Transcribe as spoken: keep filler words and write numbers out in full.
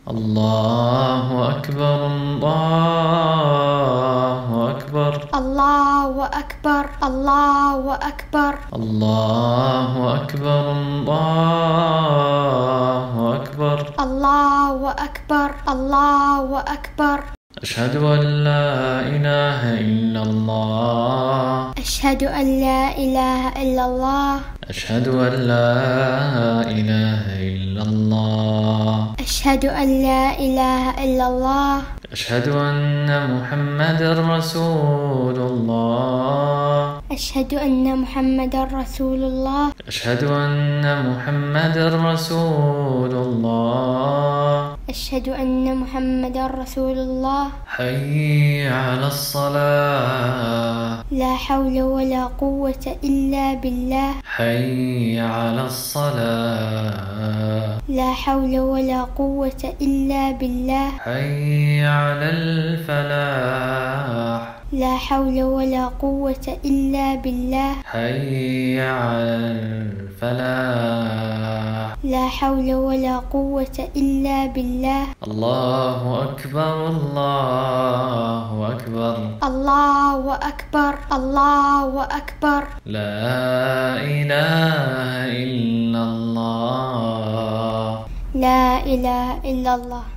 الله أكبر الله أكبر الله أكبر الله أكبر الله أكبر الله أكبر الله أكبر الله أكبر. أشهد أن لا إله إلا الله أشهد أن لا إله إلا الله أشهد أن لا إله إلا الله أشهد أن لا إله إلا الله أشهد أن محمدا رسول الله أشهد أن محمدا رسول الله أشهد أن محمدا رسول الله أشهد أن محمدا رسول الله. حي على الصلاة لا حول ولا قوة إلا بالله. حي على الصلاة لا حول ولا قوة إلا بالله. حي على الفلاح لا حول ولا قوة إلا بالله. حي على الفلاح لا حول ولا قوة إلا بالله. الله أكبر الله أكبر الله أكبر الله أكبر. لا إله إلا الله لا إله إلا الله.